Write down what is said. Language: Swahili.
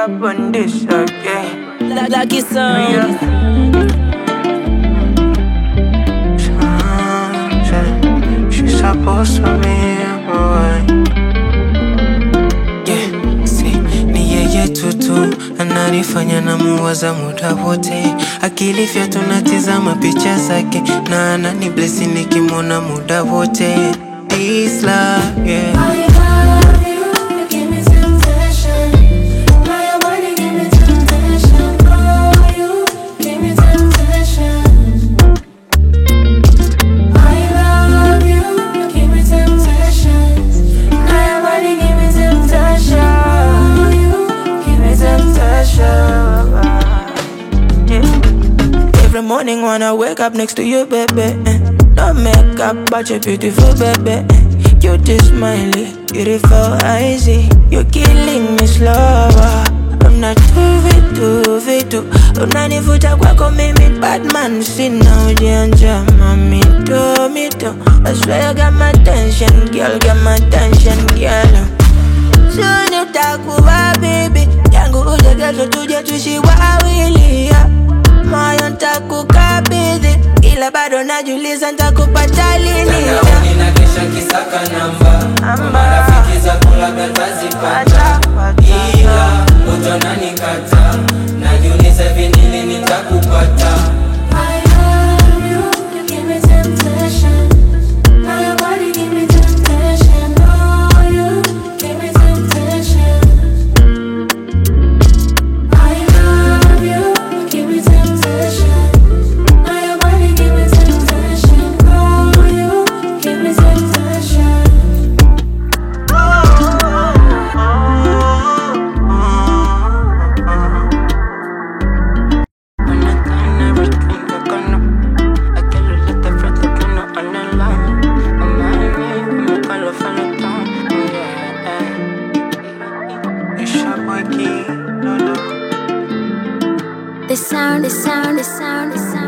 up on this again. Lucky song. She's supposed to be boy. Yeah, see, ni yeye tutu ananifanya na muwaza muda wote. Akili fya tunatizama picha zake na anani blessi nikimwona muda wote. This love, yeah. Every morning when I wake up next to you, baby, no makeup, but you're beautiful, baby. You're just smiley, beautiful, icy. You're killing me slower. I'm not too vitu. Unanivuta kwako mimi, Batman, sina ujanja, mito. I swear you got my attention, girl, got my attention, girl. Soon utakuwa baby yangu, uje kesho tuje tuishi wawili, yeah. Moyo nitakukabidhi, ila bado najiuliza nitakupata lini. Mtandaoni na kesha kisaka namba, marafiki za kulaga tazipata, ila utanikata, najiuliza hivi ni lini nitakupata. I love you, you give me temptation. Now your body give me temptation. Oh, you give me temptation. I love you, you give me temptation. Now your body give me temptation. Oh, you give me temptation. It's your boy Key, no. The sound.